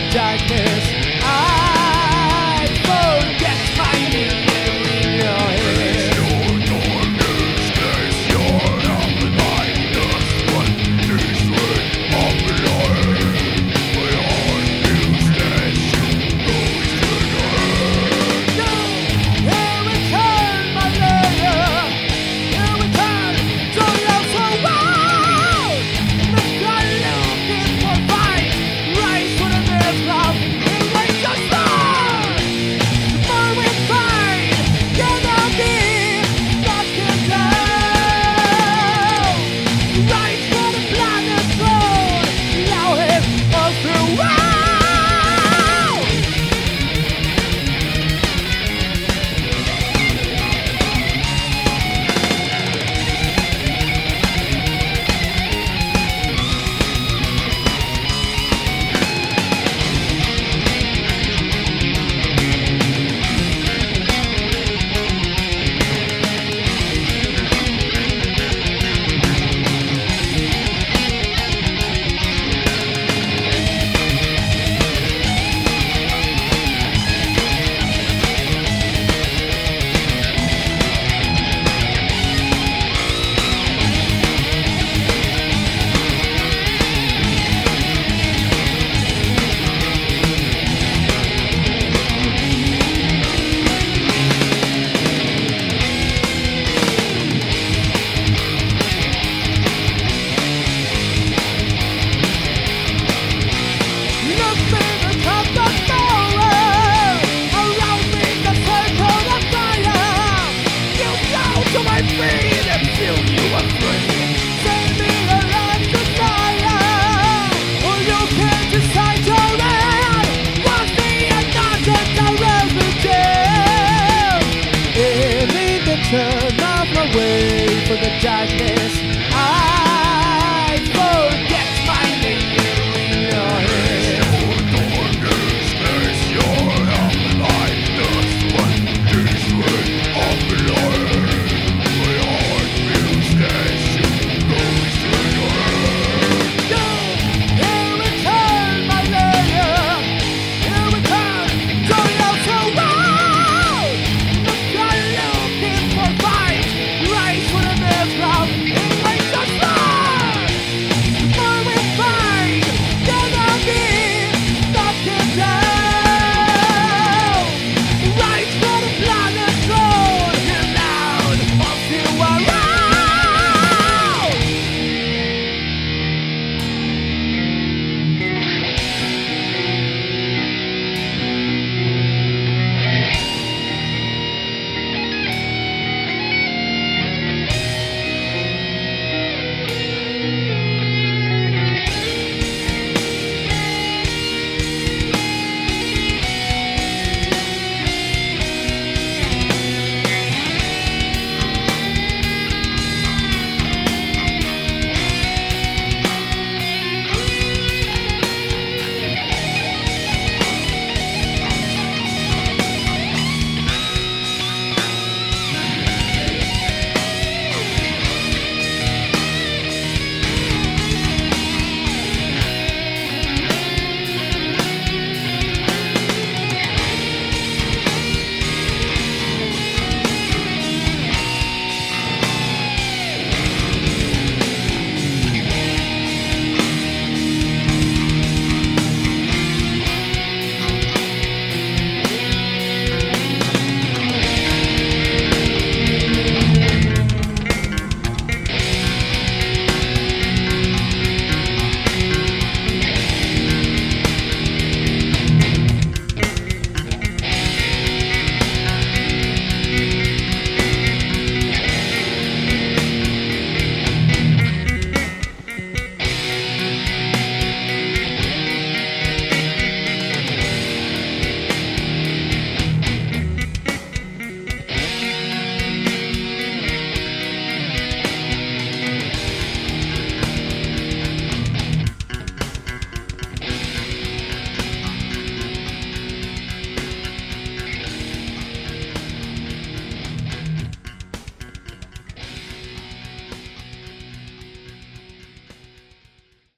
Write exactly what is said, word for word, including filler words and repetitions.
darkness. I forget my name in your head. Your darkness is your blindness. What is with of light? Beyond you stands you goes to the head. No, here we turn, my lawyer. Here we turn to love for wild. The sky looking for fight. Rise to the death of and raise your sword. For we fight, gonna be knocking down. Rise for the planet throne. Allow him all throughout. Turn off my way for the darkness.